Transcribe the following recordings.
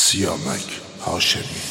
Siyamak Haşemi.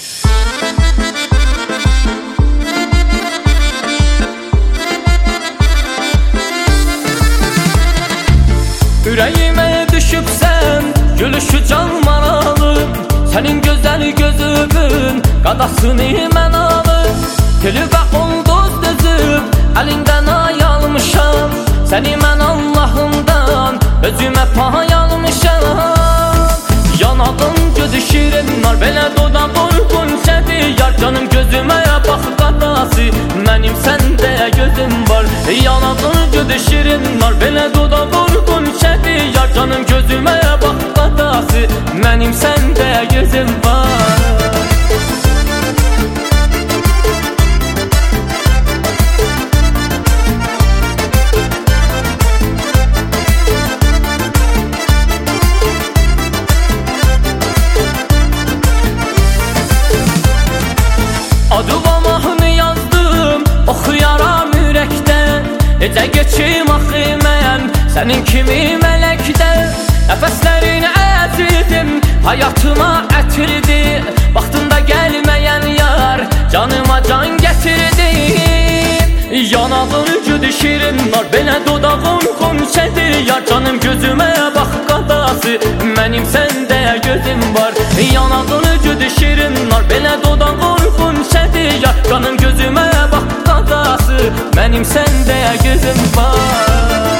Ürəyimə düşübsən, gülüşü canman alıb. Sənin gözəl gözümün qadasını mən alıb. Telübə ulduz düzüb, əlindən ay almışam. Səni mən Allahımdan özümə pay almışam. Yanağın gözü şirin nar, belə dodaq uyğun şədi. Yar canım gözümə bax qadası, mənim səndə gözüm var. Yanağın gözü şirin nar, belə dodaq uyğun şədi. Yar canım gözümə bax qadası, mənim səndə gözüm var. Adı mahnı yazdım, oxuyaram ürəkdən. Necə geçim axı mən sənin kimi mələkdə. Nəfəslərini əzildim, hayatıma ətirdi. Vaxtında gəlməyən yar, canıma can gətirdi. Yanağın güdü şirin nar, belə dodağın xonçədi. Yar canım gözümə bax qadası, mənim səndə gözüm var. Yanağın güdü şirin nar, belə dodağın xonçədi. Yar canım gözümə bax qadası, mənim səndə gözüm var.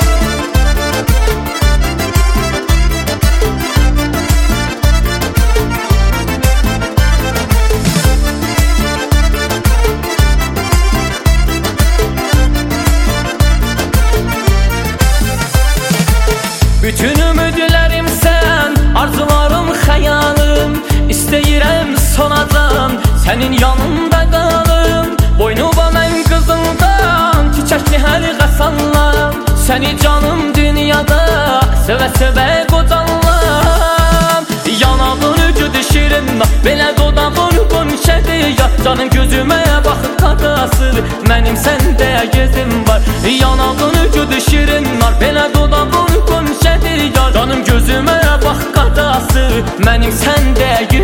Bütün ümidlərim sən, arzularım, xəyalım. İstəyirəm sonacan, sənin yanında qalım. Boynuma mən qızıldan, çiçəkli hər qəsallam. Səni canım dünyada, sevə-sevə qocanlam. Yanağın güdü şirin, belə dodağın qonşədi. Canım gözümə bax qadası, mənim səndə gözüm var. Yanağın güdü şirin, belə dodağın qonşədi. Canım gözümə bax qadası, mənim səndə gözüm var.